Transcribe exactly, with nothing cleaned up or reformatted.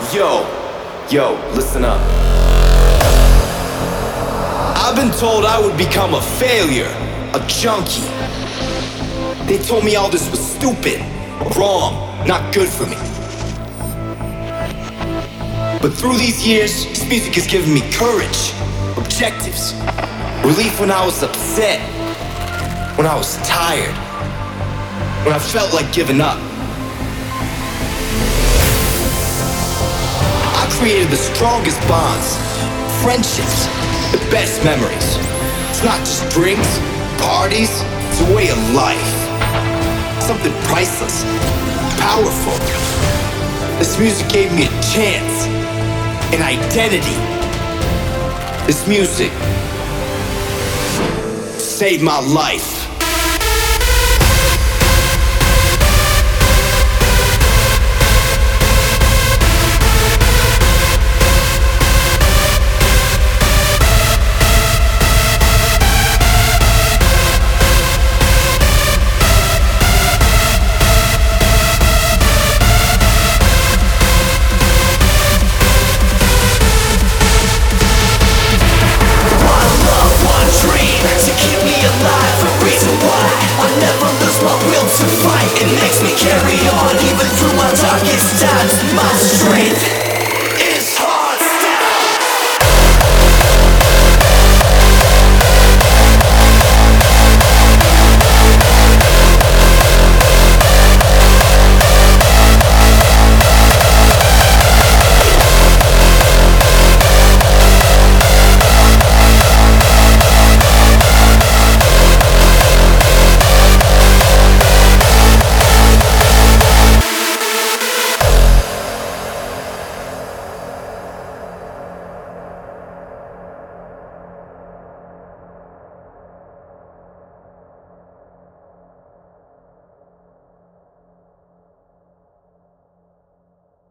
Yo, yo, listen up. I've been told I would become a failure, a junkie. They told me all this was stupid, wrong, not good for me. But through these years, this music has given me courage, objectives, relief when I was upset, when I was tired, when I felt like giving up. I created the strongest bonds, friendships, the best memories. It's not just drinks, parties, it's a way of life. Something priceless, powerful. This music gave me a chance, an identity. This music saved my life. It makes me carry on, even through my darkest times. My strength.